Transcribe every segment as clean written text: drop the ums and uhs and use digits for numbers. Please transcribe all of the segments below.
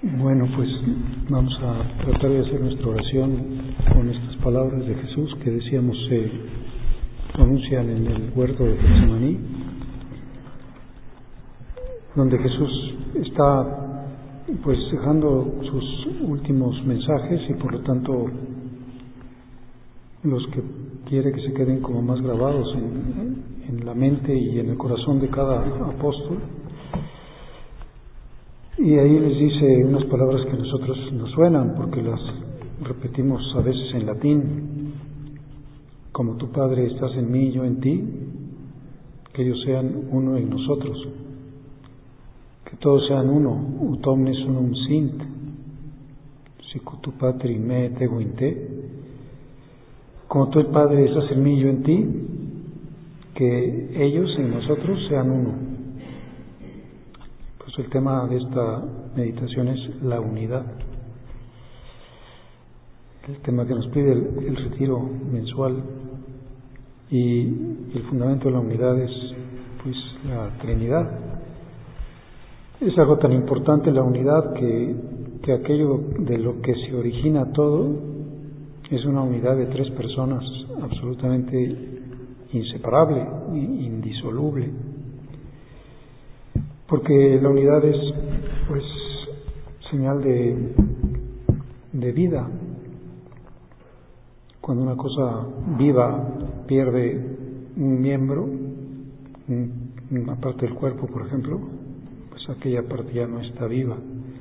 Bueno, pues vamos a tratar de hacer nuestra oración con estas palabras de Jesús que decíamos se pronuncian en el huerto de Getsemaní, donde Jesús está pues dejando sus últimos mensajes y por lo tanto los que quiere que se queden como más grabados en la mente y en el corazón de cada apóstol. Y ahí les dice unas palabras que a nosotros nos suenan porque las repetimos a veces en latín: como tu Padre estás en mí y yo en ti, que ellos sean uno en nosotros, que todos sean uno, ut omnes unum sint, sic tu Patri me et ego in te, como tú, el Padre, estás en mí y yo en ti, que ellos en nosotros sean uno. Pues el tema de esta meditación es la unidad. El tema que nos pide el retiro mensual, y el fundamento de la unidad es pues la Trinidad. Es algo tan importante la unidad que aquello de lo que se origina todo es una unidad de tres personas absolutamente inseparable, indisoluble. Porque la unidad es pues señal de vida. Cuando una cosa viva pierde un miembro, una parte del cuerpo, por ejemplo, pues aquella parte ya no está viva.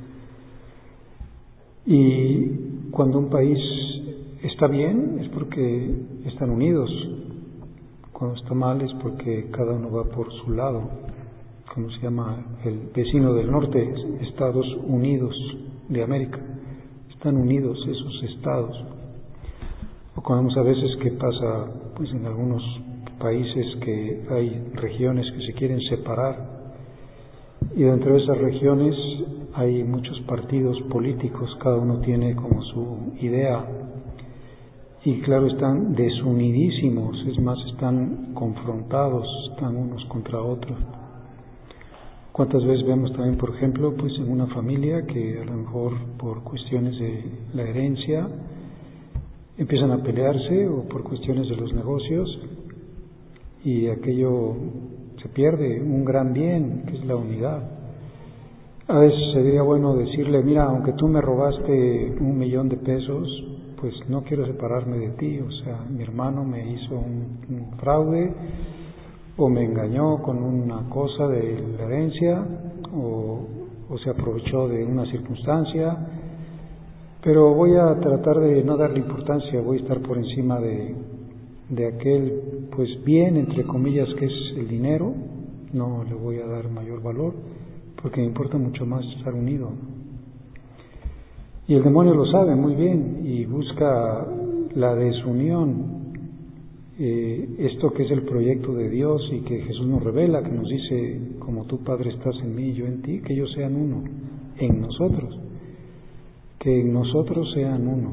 Y cuando un país está bien es porque están unidos. Cuando está mal es porque cada uno va por su lado. Como se llama el vecino del norte, Estados Unidos de América. Están unidos esos estados. O conocemos a veces que pasa pues en algunos países que hay regiones que se quieren separar, y dentro de esas regiones hay muchos partidos políticos, cada uno tiene como su idea, y claro, están desunidísimos, es más, están confrontados, están unos contra otros. ¿Cuántas veces vemos también, por ejemplo, pues en una familia que a lo mejor por cuestiones de la herencia empiezan a pelearse, o por cuestiones de los negocios, y aquello se pierde, un gran bien que es la unidad? A veces sería bueno decirle: mira, aunque tú me robaste 1,000,000 de pesos, pues no quiero separarme de ti, o sea, mi hermano me hizo un fraude, o me engañó con una cosa de la herencia, o se aprovechó de una circunstancia, pero voy a tratar de no darle importancia, voy a estar por encima de aquel pues bien, entre comillas, que es el dinero. No le voy a dar mayor valor porque me importa mucho más estar unido. Y el demonio lo sabe muy bien y busca la desunión. Esto que es el proyecto de Dios y que Jesús nos revela, que nos dice: como tú, Padre, estás en mí y yo en ti, que ellos sean uno en nosotros, que en nosotros sean uno,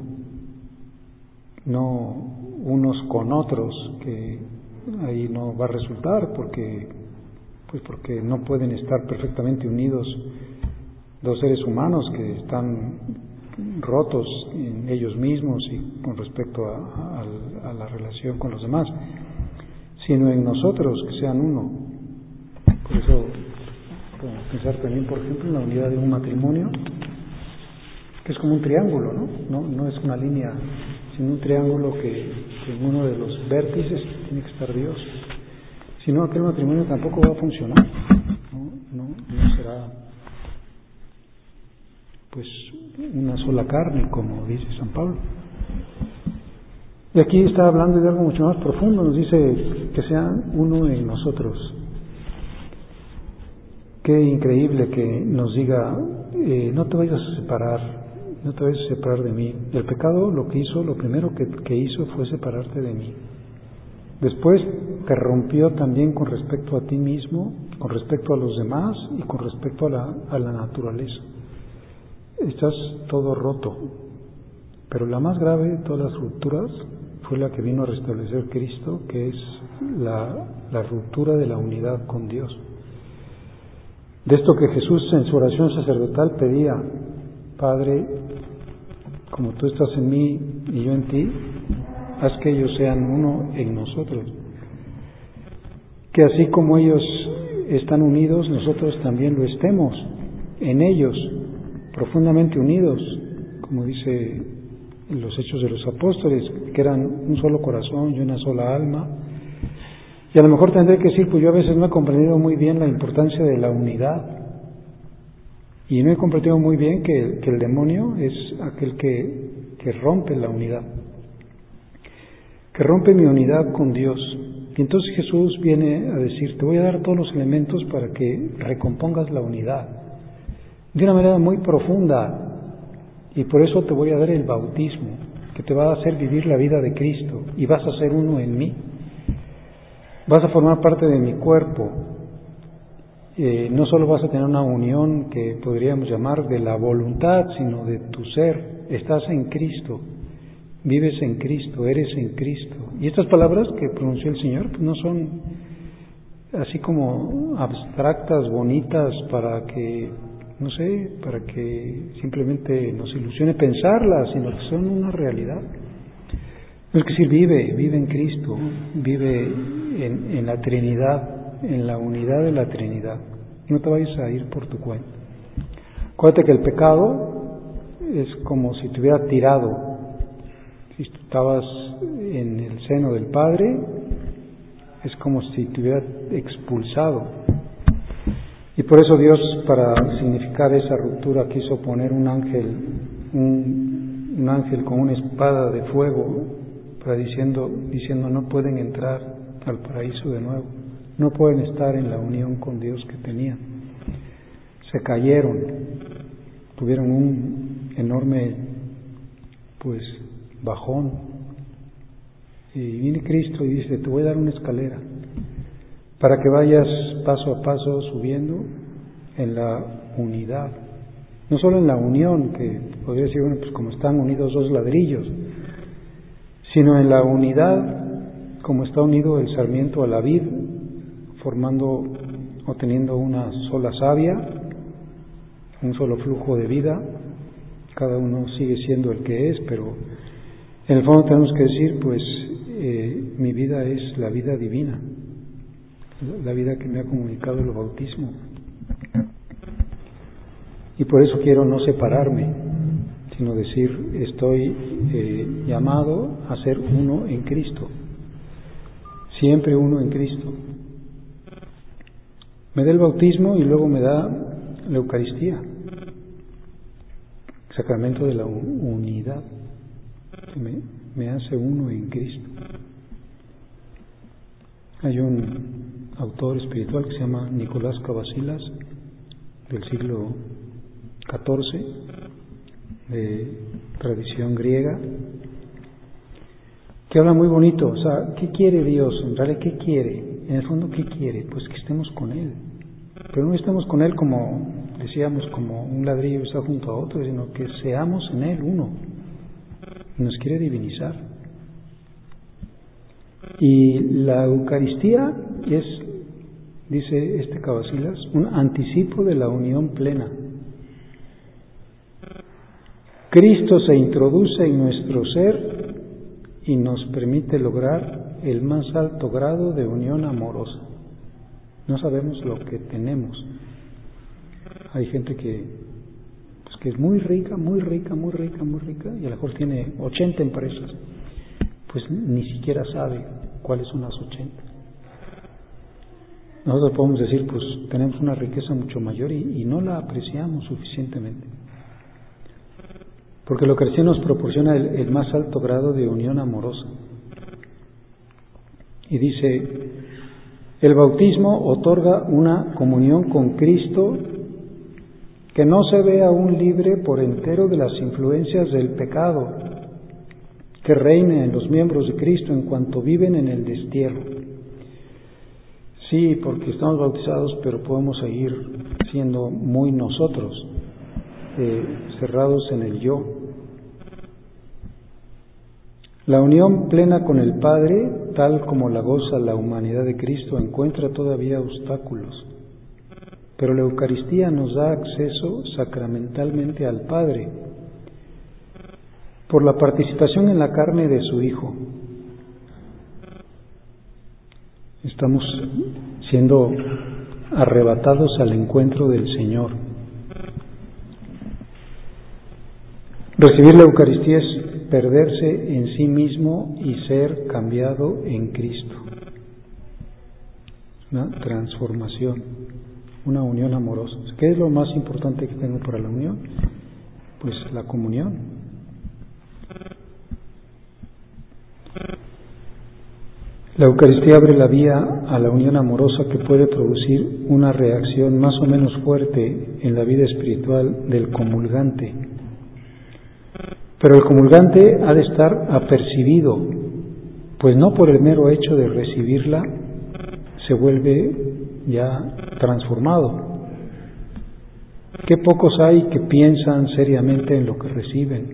no unos con otros, que ahí no va a resultar porque no pueden estar perfectamente unidos dos seres humanos que están rotos en ellos mismos y con respecto a la relación con los demás, sino en nosotros, que sean uno. Por eso podemos pensar también, por ejemplo, en la unidad de un matrimonio, que es como un triángulo, no es una línea, sino un triángulo que en uno de los vértices tiene que estar Dios. Si no, aquel matrimonio tampoco va a funcionar, no será pues una sola carne, como dice San Pablo. Y aquí está hablando de algo mucho más profundo, nos dice que sean uno en nosotros. Qué increíble que nos diga: no te vayas a separar de mí. El pecado lo primero que hizo fue separarte de mí. Después te rompió también con respecto a ti mismo, con respecto a los demás y con respecto a la naturaleza. Estás todo roto. Pero la más grave de todas las rupturas fue la que vino a restablecer Cristo, que es la ruptura de la unidad con Dios. De esto que Jesús en su oración sacerdotal pedía: Padre, como tú estás en mí y yo en ti, haz que ellos sean uno en nosotros. Que así como ellos están unidos, nosotros también lo estemos en ellos, profundamente unidos, como dice en los Hechos de los Apóstoles, que eran un solo corazón y una sola alma. Y a lo mejor tendré que decir, pues yo a veces no he comprendido muy bien la importancia de la unidad. Y no he comprendido muy bien que el demonio es aquel que rompe la unidad, que rompe mi unidad con Dios. Y entonces Jesús viene a decir, te voy a dar todos los elementos para que recompongas la unidad, de una manera muy profunda, y por eso te voy a dar el bautismo, que te va a hacer vivir la vida de Cristo, y vas a ser uno en mí, vas a formar parte de mi cuerpo. No solo vas a tener una unión que podríamos llamar de la voluntad, sino de tu ser. Estás en Cristo, vives en Cristo, eres en Cristo. Y estas palabras que pronunció el Señor pues no son así como abstractas, bonitas, para que, no sé, para que simplemente nos ilusione pensarlas, sino que son una realidad. Es decir, vive en Cristo, vive en la Trinidad, en la unidad de la Trinidad. No te vayas a ir por tu cuenta. Acuérdate que el pecado es como si te hubiera tirado. Si tú estabas en el seno del Padre, es como si te hubiera expulsado. Y por eso Dios, para significar esa ruptura, quiso poner un ángel con una espada de fuego, para diciendo, no pueden entrar al paraíso de nuevo. No pueden estar en la unión con Dios que tenían. Se cayeron, tuvieron un enorme, bajón. Y viene Cristo y dice, te voy a dar una escalera para que vayas paso a paso subiendo en la unidad. No solo en la unión, que podría decir, como están unidos dos ladrillos, sino en la unidad, como está unido el sarmiento a la vid, formando o teniendo una sola savia, un solo flujo de vida. Cada uno sigue siendo el que es, pero en el fondo tenemos que decir, mi vida es la vida divina, la vida que me ha comunicado el bautismo. Y por eso quiero no separarme, sino decir, estoy llamado a ser uno en Cristo, siempre uno en Cristo. Me da el bautismo y luego me da la Eucaristía, el sacramento de la unidad, que me hace uno en Cristo. Hay un autor espiritual que se llama Nicolás Cavasilas, del siglo XIV, de tradición griega, que habla muy bonito. O sea, ¿qué quiere Dios? En realidad, ¿qué quiere? En el fondo, ¿qué quiere? Pues que estemos con Él. Pero no estemos con Él como, decíamos, como un ladrillo está junto a otro, sino que seamos en Él uno. Nos quiere divinizar. Y la Eucaristía es, dice este Cavasilas, un anticipo de la unión plena. Cristo se introduce en nuestro ser y nos permite lograr el más alto grado de unión amorosa. No sabemos lo que tenemos. Hay gente que es muy rica, y a lo mejor tiene 80 empresas. Pues ni siquiera sabe cuáles son las 80. Nosotros podemos decir, tenemos una riqueza mucho mayor y no la apreciamos suficientemente. Porque la Eucaristía nos proporciona el más alto grado de unión amorosa. Y dice, el bautismo otorga una comunión con Cristo que no se ve aún libre por entero de las influencias del pecado que reina en los miembros de Cristo en cuanto viven en el destierro. Sí, porque estamos bautizados, pero podemos seguir siendo muy nosotros, cerrados en el yo. La unión plena con el Padre, tal como la goza la humanidad de Cristo, encuentra todavía obstáculos pero la Eucaristía nos da acceso sacramentalmente al Padre por la participación en la carne de su Hijo. Estamos siendo arrebatados al encuentro del Señor. Recibir la Eucaristía es perderse en sí mismo y ser cambiado en Cristo. Una transformación, una unión amorosa. ¿Qué es lo más importante que tengo para la unión? Pues la comunión. La Eucaristía abre la vía a la unión amorosa que puede producir una reacción más o menos fuerte en la vida espiritual del comulgante. Pero el comulgante ha de estar apercibido, pues no por el mero hecho de recibirla se vuelve ya transformado. Qué pocos hay que piensan seriamente en lo que reciben.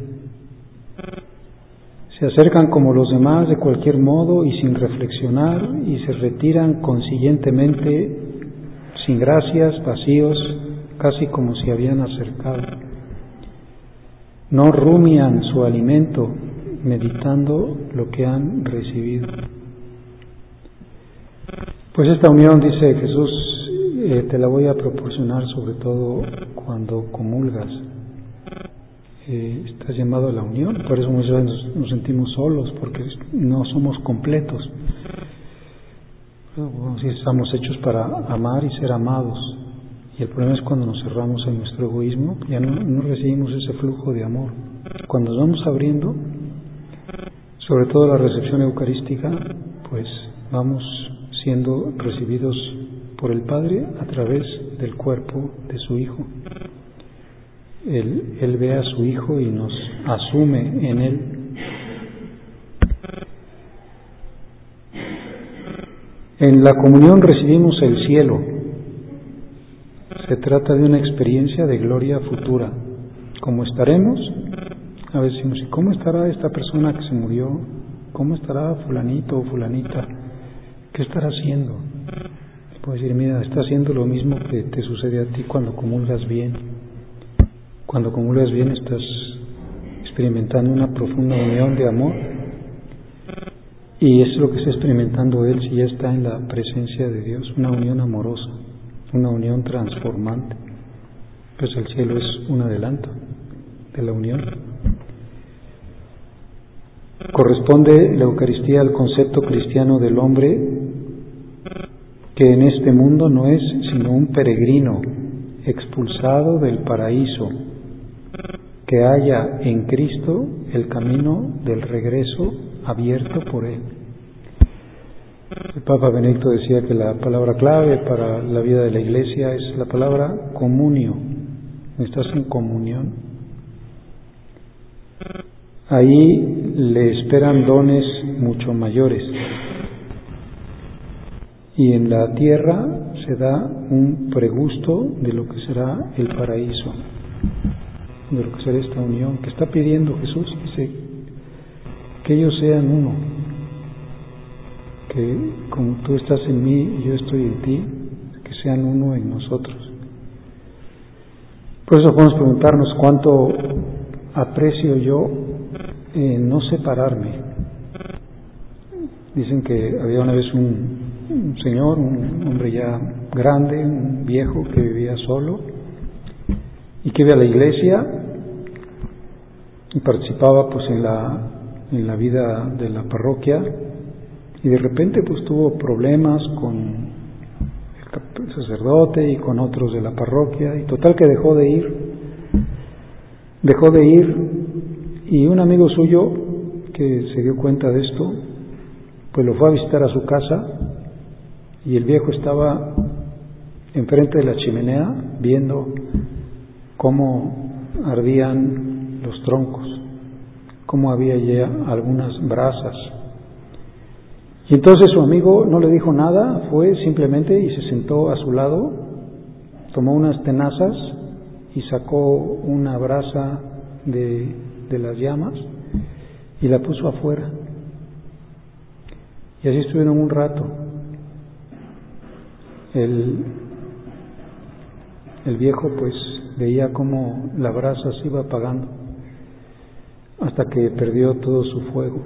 Se acercan como los demás de cualquier modo y sin reflexionar, y se retiran consiguientemente sin gracias, vacíos, casi como si habían acercado. No rumian su alimento meditando lo que han recibido. Pues esta unión, dice Jesús, te la voy a proporcionar sobre todo cuando comulgas. Estás llamado a la unión, por eso muchas veces nos sentimos solos, porque no somos completos. Si estamos hechos para amar y ser amados. Y el problema es cuando nos cerramos en nuestro egoísmo, ya no recibimos ese flujo de amor. Cuando nos vamos abriendo, sobre todo la recepción eucarística, pues vamos siendo recibidos por el Padre a través del cuerpo de su Hijo. Él ve a su Hijo y nos asume en Él. En la comunión recibimos el cielo. Se trata de una experiencia de gloria futura. ¿Cómo estaremos? A veces decimos, ¿y cómo estará esta persona que se murió? ¿Cómo estará fulanito o fulanita? ¿Qué estará haciendo? Puedes decir, mira, está haciendo lo mismo que te sucede a ti cuando comulgas bien. Cuando comulgas bien estás experimentando una profunda unión de amor, y es lo que está experimentando él si ya está en la presencia de Dios, una unión amorosa, una unión transformante. Pues el cielo es un adelanto de la unión. Corresponde la Eucaristía al concepto cristiano del hombre, que en este mundo no es sino un peregrino expulsado del paraíso, que halla en Cristo el camino del regreso abierto por Él. El Papa Benedicto decía que la palabra clave para la vida de la Iglesia es la palabra comunio. Estás en comunión. Ahí le esperan dones mucho mayores. Y en la tierra se da un pregusto de lo que será el paraíso, de lo que será esta unión que está pidiendo Jesús. Dice que ellos sean uno, que como tú estás en mí y yo estoy en ti, que sean uno en nosotros. Por eso podemos preguntarnos cuánto aprecio yo no separarme. Dicen que había una vez un señor, un hombre ya grande, un viejo que vivía solo y que iba a la iglesia y participaba pues en la vida de la parroquia, y de repente pues tuvo problemas con el sacerdote y con otros de la parroquia, y total que dejó de ir, y un amigo suyo que se dio cuenta de esto pues lo fue a visitar a su casa, y el viejo estaba enfrente de la chimenea viendo cómo ardían los troncos, cómo había ya algunas brasas. Y entonces su amigo no le dijo nada, fue simplemente y se sentó a su lado, tomó unas tenazas y sacó una brasa de las llamas y la puso afuera. Y así estuvieron un rato. el viejo pues veía cómo la brasa se iba apagando hasta que perdió todo su fuego.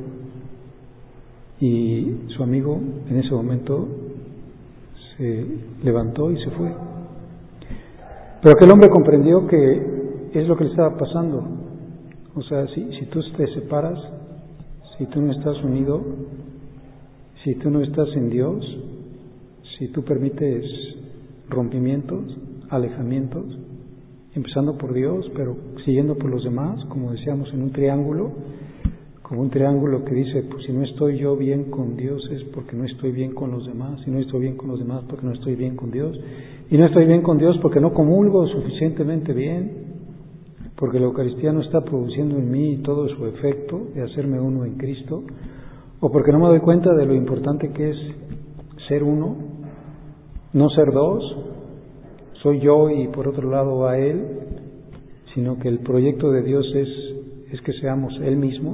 Y su amigo en ese momento se levantó y se fue. Pero aquel hombre comprendió que es lo que le estaba pasando. O sea, si tú te separas, si tú no estás unido, si tú no estás en Dios, si tú permites rompimientos, alejamientos, empezando por Dios, pero siguiendo por los demás, como decíamos en un triángulo, como un triángulo que dice, pues si no estoy yo bien con Dios es porque no estoy bien con los demás, si no estoy bien con los demás porque no estoy bien con Dios, y no estoy bien con Dios porque no comulgo suficientemente bien, porque la Eucaristía no está produciendo en mí todo su efecto de hacerme uno en Cristo, o porque no me doy cuenta de lo importante que es ser uno, no ser dos, soy yo y por otro lado va Él, sino que el proyecto de Dios es que seamos Él mismo.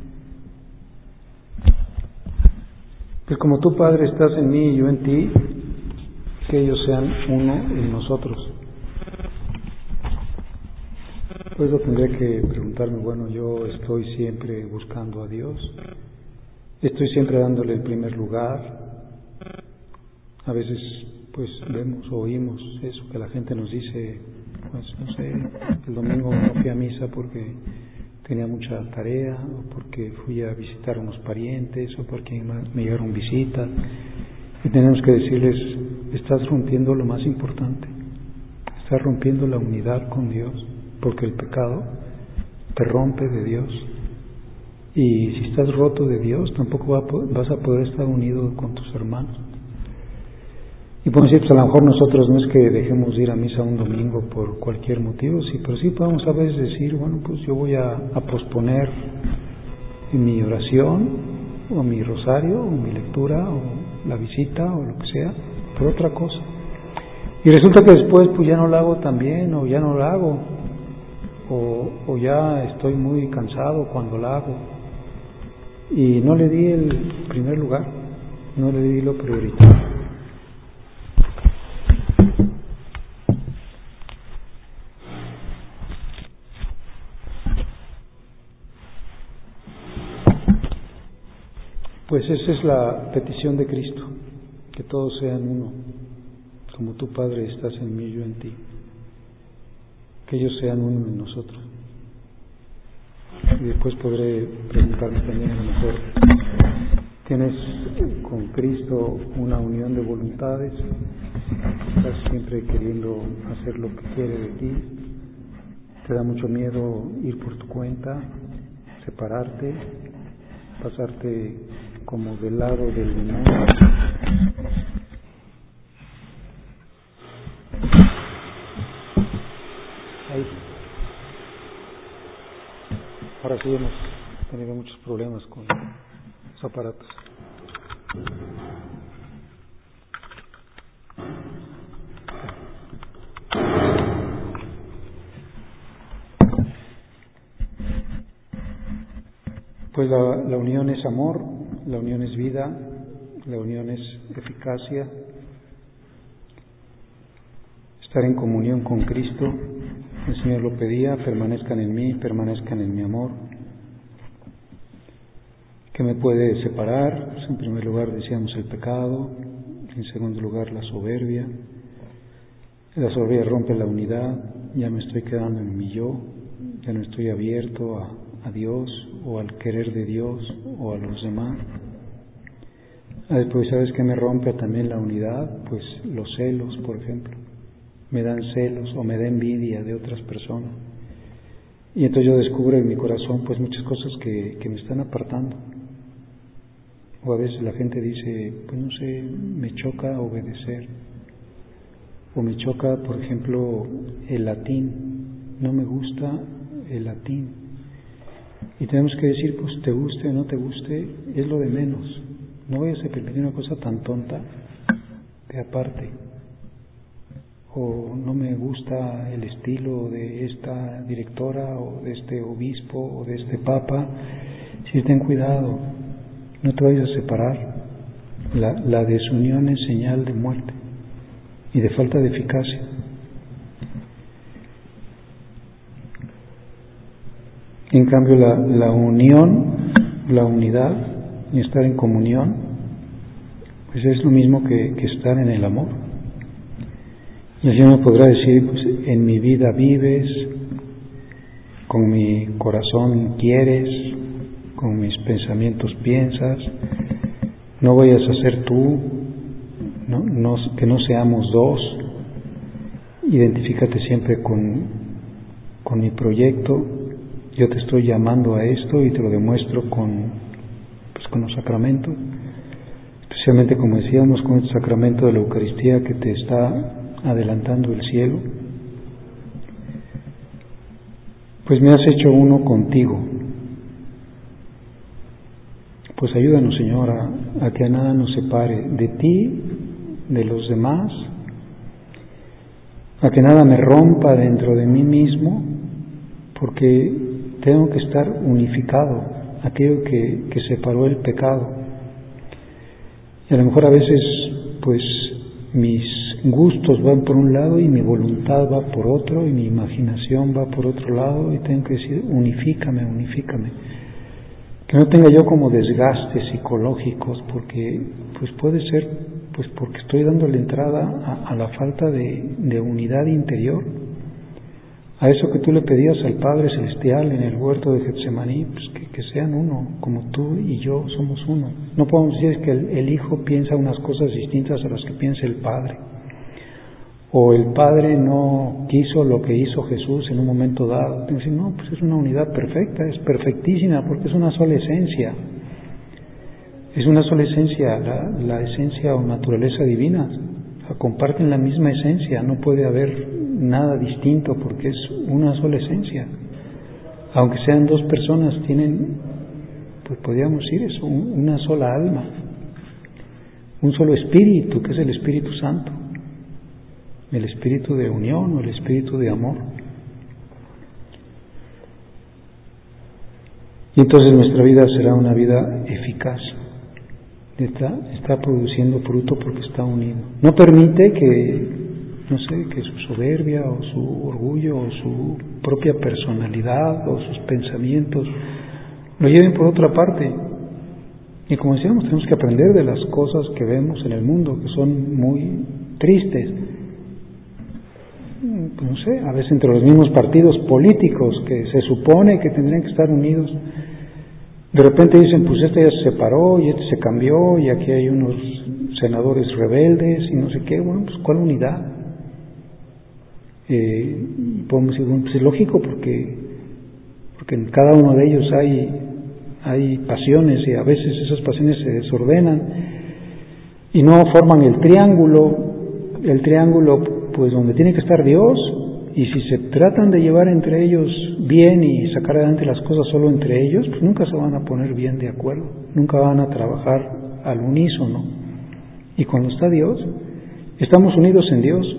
Que como tú, Padre, estás en mí y yo en ti, que ellos sean uno en nosotros. Pues yo tendré que preguntarme, bueno, yo estoy siempre buscando a Dios, estoy siempre dándole el primer lugar. A veces pues vemos o oímos eso que la gente nos dice, pues no sé, el domingo no fui a misa porque tenía mucha tarea, o porque fui a visitar a unos parientes, o porque me llegaron visitas, y tenemos que decirles, estás rompiendo lo más importante, estás rompiendo la unidad con Dios, porque el pecado te rompe de Dios, y si estás roto de Dios, tampoco vas a poder estar unido con tus hermanos. Y por decir, pues a lo mejor nosotros no es que dejemos de ir a misa un domingo por cualquier motivo, sí, pero sí podemos a veces decir, bueno, pues yo voy a posponer mi oración, o mi rosario, o mi lectura, o la visita, o lo que sea, por otra cosa. Y resulta que después pues ya no la hago tan bien, o ya no la hago, o ya estoy muy cansado cuando la hago. Y no le di el primer lugar, no le di lo prioritario. Pues esa es la petición de Cristo, que todos sean uno, como tú, Padre, estás en mí y yo en ti, que ellos sean uno en nosotros. Y después podré preguntarme también, a lo mejor, ¿tienes con Cristo una unión de voluntades? ¿Estás siempre queriendo hacer lo que quiere de ti? ¿Te da mucho miedo ir por tu cuenta, separarte, pasarte como del lado del demonio? Ahí. Ahora sí hemos tenido muchos problemas con los aparatos. Pues la unión es amor, la unión es vida, la unión es eficacia, estar en comunión con Cristo. El Señor lo pedía, permanezcan en mí, permanezcan en mi amor. ¿Qué me puede separar? Pues en primer lugar decíamos el pecado, en segundo lugar la soberbia. La soberbia rompe la unidad, ya me estoy quedando en mi yo, ya no estoy abierto a Dios o al querer de Dios o a los demás. Después, ¿sabes qué me rompe también la unidad? Pues los celos, por ejemplo. Me dan celos o me da envidia de otras personas. Y entonces yo descubro en mi corazón pues muchas cosas que me están apartando. O a veces la gente dice, pues no sé, me choca obedecer. O me choca, por ejemplo, el latín. No me gusta el latín. Y tenemos que decir, pues te guste o no te guste, es lo de menos. No vayas a permitir una cosa tan tonta de aparte. O no me gusta el estilo de esta directora o de este obispo o de este papa. Sí, ten cuidado, no te vayas a separar. La desunión es señal de muerte y de falta de eficacia. En cambio, la unión, la unidad y estar en comunión, pues es lo mismo que estar en el amor. Y el Señor me podrá decir, pues en mi vida vives, con mi corazón quieres, con mis pensamientos piensas, no vayas a ser tú, que no seamos dos, identifícate siempre con mi proyecto, yo te estoy llamando a esto y te lo demuestro con los sacramentos, especialmente como decíamos, con el sacramento de la Eucaristía que te está adelantando el cielo. Pues me has hecho uno contigo. Pues ayúdanos, Señor, a que a nada nos separe de ti, de los demás, a que nada me rompa dentro de mí mismo, porque tengo que estar unificado, aquello que separó el pecado. Y a lo mejor a veces, pues, mis gustos van por un lado y mi voluntad va por otro y mi imaginación va por otro lado, y tengo que decir, unifícame. Que no tenga yo como desgastes psicológicos, porque pues puede ser pues porque estoy dándole entrada a la falta de unidad interior, a eso que tú le pedías al Padre Celestial en el huerto de Getsemaní, pues que sean uno, como tú y yo somos uno. No podemos decir que el Hijo piensa unas cosas distintas a las que piensa el Padre, o el Padre no quiso lo que hizo Jesús en un momento dado. Entonces, no, pues es una unidad perfecta, es perfectísima, porque es una sola esencia. Es una sola esencia, la esencia o naturaleza divina. O sea, comparten la misma esencia, no puede haber nada distinto porque es una sola esencia. Aunque sean dos personas, tienen, pues podríamos decir eso, una sola alma, un solo espíritu, que es el Espíritu Santo. El espíritu de unión o el espíritu de amor. Y entonces nuestra vida será una vida eficaz. Está produciendo fruto porque está unido. No permite que su soberbia o su orgullo o su propia personalidad o sus pensamientos lo lleven por otra parte. Y como decíamos, tenemos que aprender de las cosas que vemos en el mundo, que son muy tristes. No sé, a veces entre los mismos partidos políticos que se supone que tendrían que estar unidos, de repente dicen, pues este ya se separó y este se cambió y aquí hay unos senadores rebeldes y no sé qué. Bueno, pues ¿cuál unidad? Podemos decir, bueno, pues es lógico porque en cada uno de ellos hay pasiones y a veces esas pasiones se desordenan y no forman el triángulo pues donde tiene que estar Dios, y si se tratan de llevar entre ellos bien y sacar adelante las cosas solo entre ellos, pues nunca se van a poner bien de acuerdo, nunca van a trabajar al unísono. Y cuando está Dios, estamos unidos en Dios.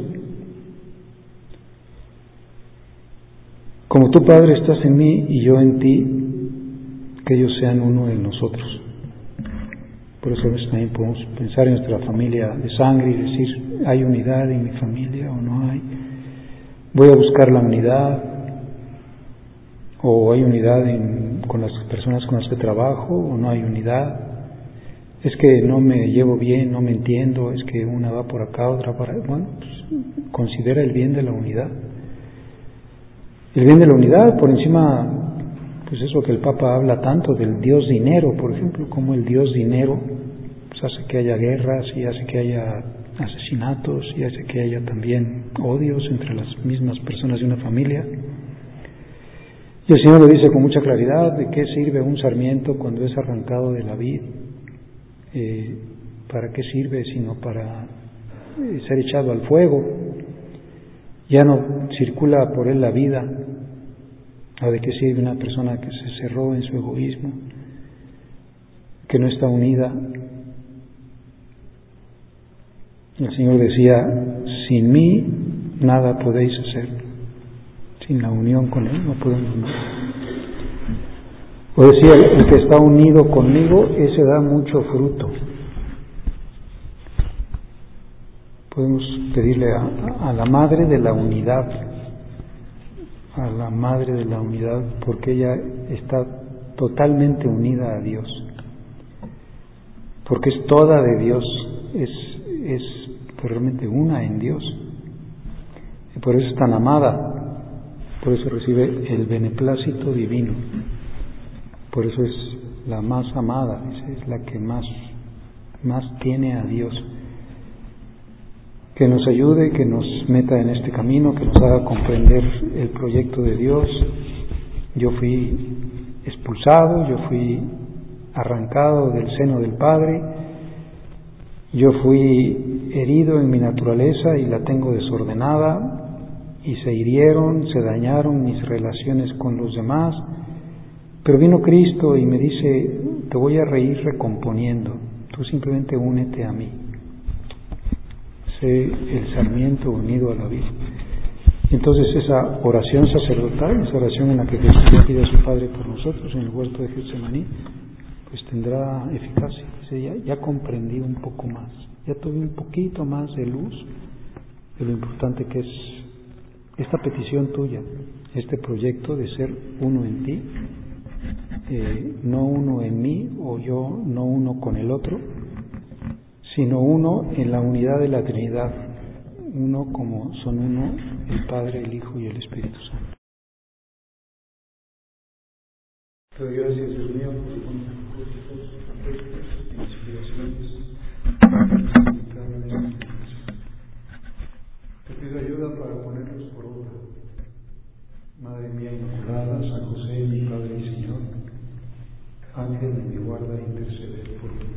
Como tú, Padre, estás en mí y yo en ti, que ellos sean uno en nosotros. Por eso a veces también podemos pensar en nuestra familia de sangre y decir, ¿hay unidad en mi familia o no hay? ¿Voy a buscar la unidad? ¿O hay unidad con las personas con las que trabajo o no hay unidad? Es que no me llevo bien, no me entiendo, es que una va por acá, otra para allá. Bueno, pues considera el bien de la unidad. El bien de la unidad por encima, pues eso que el Papa habla tanto del Dios dinero, por ejemplo, como el Dios dinero pues hace que haya guerras y hace que haya asesinatos y hace que haya también odios entre las mismas personas de una familia. Y el Señor lo dice con mucha claridad: ¿de qué sirve un sarmiento cuando es arrancado de la vid? ¿Para qué sirve sino para ser echado al fuego? Ya no circula por él la vida. ¿O de qué sirve una persona que se cerró en su egoísmo, que no está unida? El Señor decía: sin mí nada podéis hacer. Sin la unión con Él no podemos nada. O decía, el que está unido conmigo, ese da mucho fruto. Podemos pedirle a la Madre de la Unidad, a la madre de la unidad, porque ella está totalmente unida a Dios, porque es toda de Dios, es realmente una en Dios, y por eso es tan amada, por eso recibe el beneplácito divino, por eso es la más amada, es la que más tiene a Dios. Que nos ayude, que nos meta en este camino, que nos haga comprender el proyecto de Dios. Yo fui expulsado, yo fui arrancado del seno del Padre, yo fui herido en mi naturaleza y la tengo desordenada, y se hirieron, se dañaron mis relaciones con los demás, pero vino Cristo y me dice: te voy a reír recomponiendo, tú simplemente únete a mí. Sé el sarmiento unido a la vid. Entonces esa oración sacerdotal, esa oración en la que Jesús le pide a su Padre por nosotros en el huerto de Getsemaní, pues tendrá eficacia. Dice, ya comprendí un poco más, ya tuve un poquito más de luz de lo importante que es esta petición tuya, este proyecto de ser uno en ti, no uno en mí o yo no uno con el otro, sino uno en la unidad de la Trinidad, uno como son uno el Padre, el Hijo y el Espíritu Santo. Te doy gracias, Dios mío, por los buenos propósitos, afectos, inspiraciones. Te pido ayuda para ponerlos por obra. Madre mía Inmaculada, San José, mi Padre y Señor, Ángel de mi guarda, intercede por mí.